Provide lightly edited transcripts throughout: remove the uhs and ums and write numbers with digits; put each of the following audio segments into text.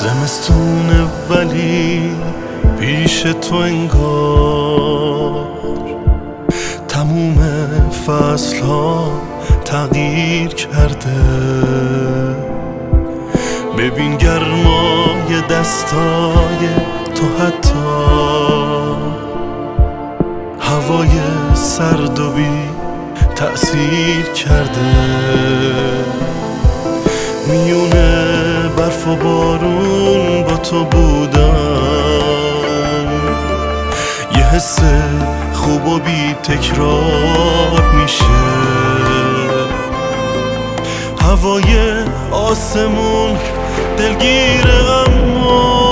زمستونه ولی پیش تو انگار تموم فصل ها تغییر کرده. ببین گرمای دستای تو حتی هوای سرد و بی تأثیر کرده. میونه برف و بارون با تو بودم، یه حس خوب و بی تکرار میشه. هوای آسمون دلگیره اما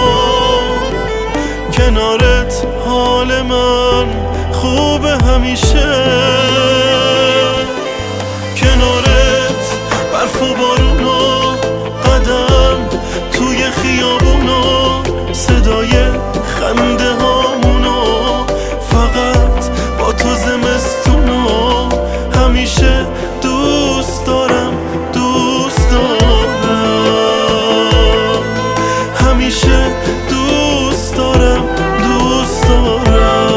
کنارت حال من خوبه همیشه. کنارت برف و بارون و قدم توی خیابون و صدای خنده هامونو فقط با تو زمستون و همیشه دوست دارم، دوست دارم، همیشه دوست دارم، دوست دارم.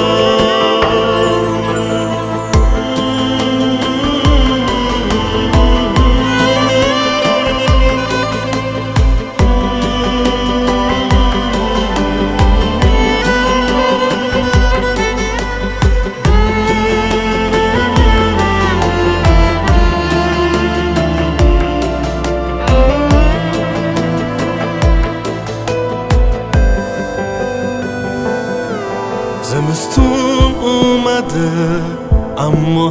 زمستون اومده اما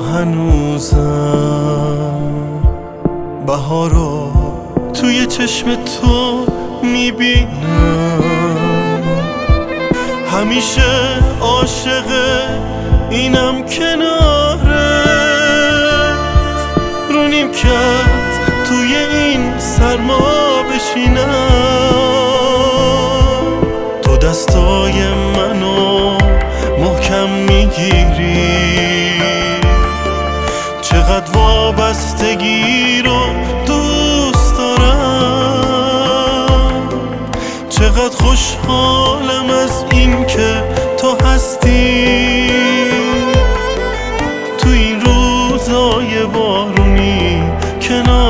هنوزم بهارو توی چشم تو میبینم. همیشه عاشق اینم کنارت رو نیمکت توی این سرما بشینم. تو دستای منو محکم میگیری، چقدر وابستگی رو دوست دارم. چقدر خوشحالم از این که تو هستی تو این روزای بارونی کنار